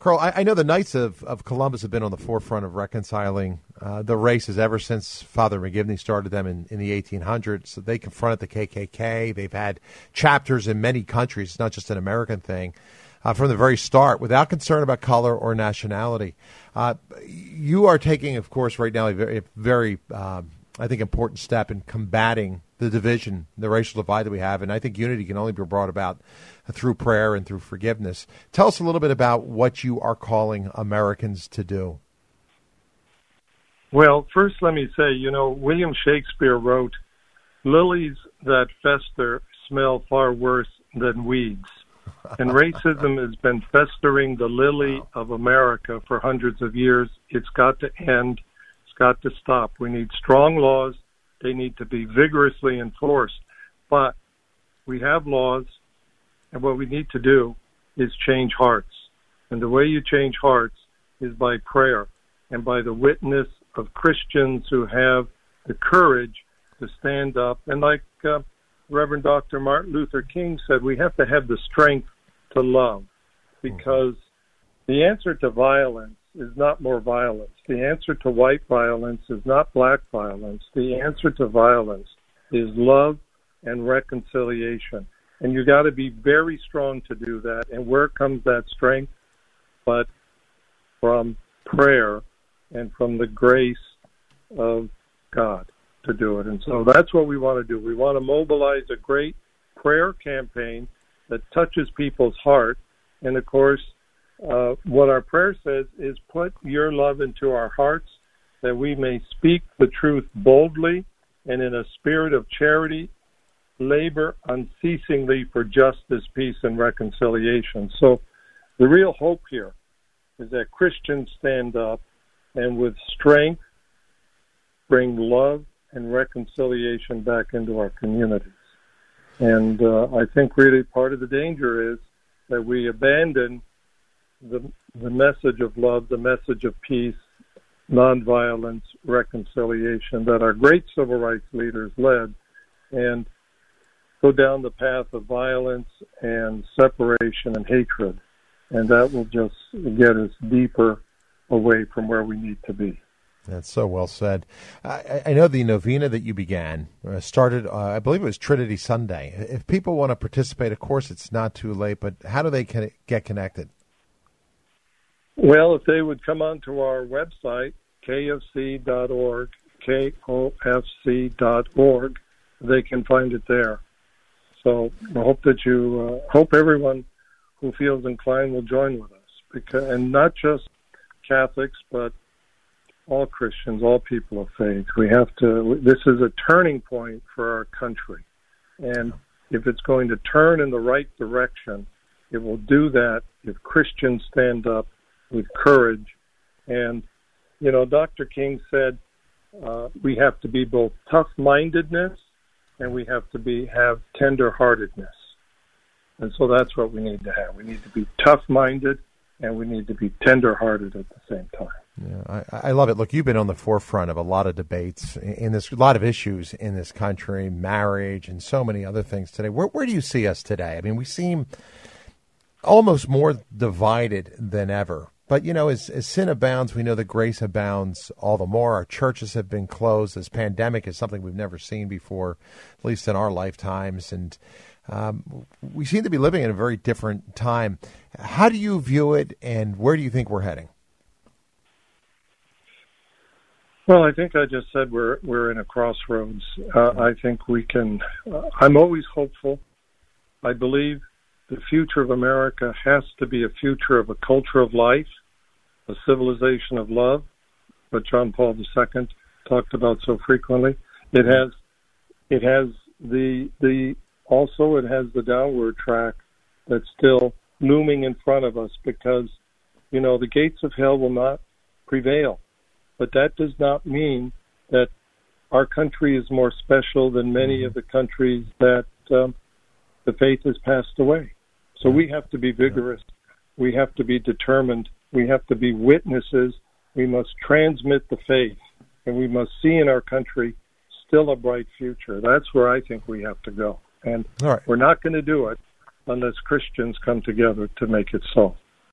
Carl, I know the Knights of Columbus have been on the forefront of reconciling the races ever since Father McGivney started them in the 1800s. So they confronted the KKK. They've had chapters in many countries. It's not just an American thing. From the very start, without concern about color or nationality. You are taking, of course, right now a very I think, important step in combating the division, the racial divide that we have. And I think unity can only be brought about through prayer and through forgiveness. Tell us a little bit about what you are calling Americans to do. Well, first let me say, William Shakespeare wrote, "Lilies that fester smell far worse than weeds." And racism has been festering the lily of America for hundreds of years. It's got to end. It's got to stop. We need strong laws. They need to be vigorously enforced. But we have laws, and what we need to do is change hearts. And the way you change hearts is by prayer and by the witness of Christians who have the courage to stand up. And like Reverend Dr. Martin Luther King said, we have to have the strength to love, because the answer to violence is not more violence. The answer to white violence is not black violence. The answer to violence is love and reconciliation. And you got to be very strong to do that. And where comes that strength? But from prayer and from the grace of God to do it. And so that's what we want to do. We want to mobilize a great prayer campaign that touches people's heart. And of course, what our prayer says is, put your love into our hearts that we may speak the truth boldly and in a spirit of charity, labor unceasingly for justice, peace, and reconciliation. So the real hope here is that Christians stand up and with strength bring love and reconciliation back into our communities. And I think really part of the danger is that we abandon the message of love, the message of peace, nonviolence, reconciliation that our great civil rights leaders led, and go down the path of violence and separation and hatred. And that will just get us deeper away from where we need to be. That's so well said. I know the novena that you began started, I believe it was Trinity Sunday. If people want to participate, of course, it's not too late, but how do they get connected? Well, if they would come onto our website, kfc.org, KOFC.org, they can find it there. So I hope that hope everyone who feels inclined will join with us, and not just Catholics, but all Christians, all people of faith. This is a turning point for our country. And if it's going to turn in the right direction, it will do that if Christians stand up with courage. And, Dr. King said we have to be both tough-mindedness and we have to have tender-heartedness. And so that's what we need to have. We need to be tough-minded and we need to be tender-hearted at the same time. Yeah, I love it. Look, you've been on the forefront of a lot of debates a lot of issues in this country, marriage and so many other things today. Where do you see us today? I mean, we seem almost more divided than ever. But, as sin abounds, we know that grace abounds all the more. Our churches have been closed. This pandemic is something we've never seen before, at least in our lifetimes. And we seem to be living in a very different time. How do you view it, and where do you think we're heading? Well, I think I just said we're in a crossroads. I think we can. I'm always hopeful. I believe the future of America has to be a future of a culture of life, a civilization of love, what John Paul II talked about so frequently. It has the downward track that's still looming in front of us, because the gates of hell will not prevail. But that does not mean that our country is more special than many of the countries that the faith has passed away. So we have to be vigorous. We have to be determined. We have to be witnesses. We must transmit the faith, and we must see in our country still a bright future. That's where I think we have to go. And We're not going to do it unless Christians come together to make it so.